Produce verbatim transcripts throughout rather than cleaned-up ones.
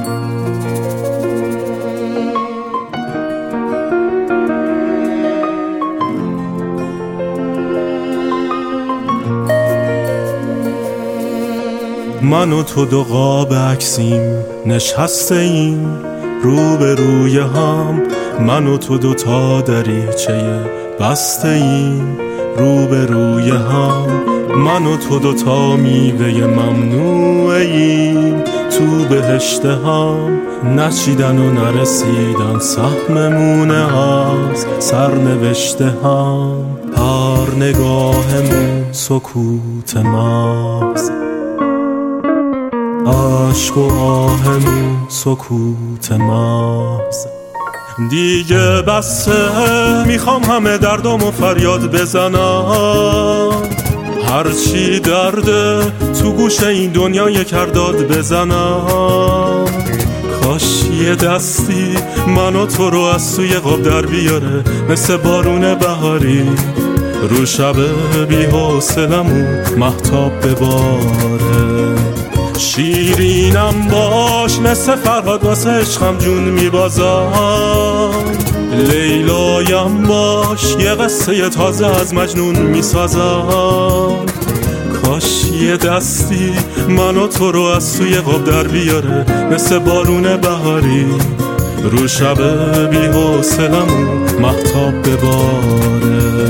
من و تو دو قاب عکسیم نشسته ایم رو به روی هم، من و تو دو تا دریچه بسته ایم رو به روی هم، من و تو دو تا میوه ممنوعیم تو بهشت هم، نچیدن و نرسیدن سهممونه از سرنوشته هم، هر نگاهمون سکوت محض، عشق و آهمون سکوت محض. دیگه بسه میخوام همه دردامو فریاد بزنم، هرچی درده تو گوش این دنیا یک کرداد بزنم، کاش یه دستی من و تو رو از سوی قاب در بیاره مثل بارون بهاری رو شب بی حوصلمون مهتاب بباره، شیرینم باش مثل فرهاد واسه عشقم جون میبازم، لیلایم باش یه قصه تازه از مجنون میسازم، کاش یه دستی من و تو رو از سوی قاب در بیاره مثل بارون بهاری رو شب بی حوصلمون مهتاب بباره.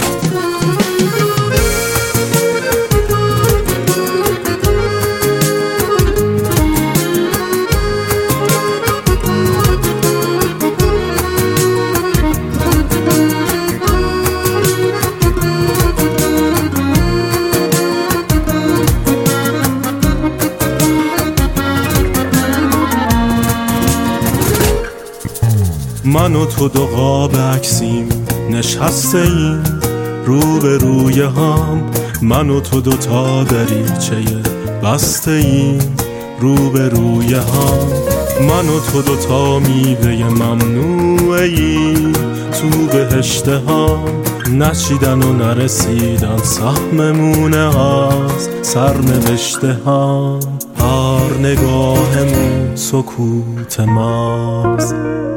من و تو دو قاب عکسیم نشسته ایم رو به روی هم، من و تو دو تا دریچه بسته ایم رو به روی هم، من و تو دو تا میوه ممنوعیم تو بهشت هم، نچیدن و نرسیدن سهممونه از سرنوشته هم، هر نگاهمون سکوت محض،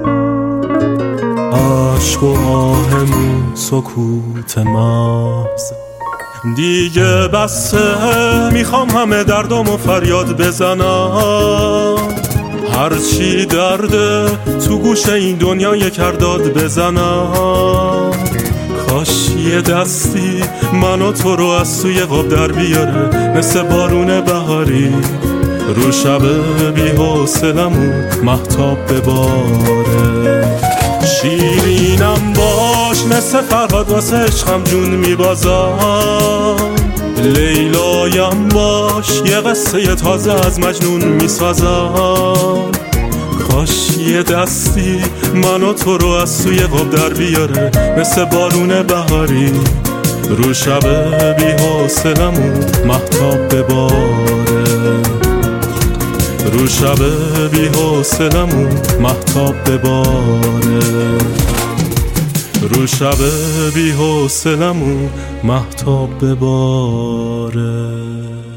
عشق و آهمون سکوت محض. دیگه بسه میخوام همه دردامو فریاد بزنم، هرچی درده تو گوش این دنیا یک کرداد بزنم، کاش یه دستی من و تو رو از سوی قاب در بیاره مثل بارون بهاری رو شب بی حوصلمون مهتاب بباره، شیرینم باش مثل فرهاد واسه عشقم جون میبازم، لیلایم باش یه قصه تازه از مجنون میسازم، کاش یه دستی من و تو رو از سوی قاب در بیاره مثل بارون بهاری رو شب بی حوصلمون مهتاب بباره، رو شب بی حوصلمون مهتاب بباره، رو شب بی حوصلمون مهتاب بباره.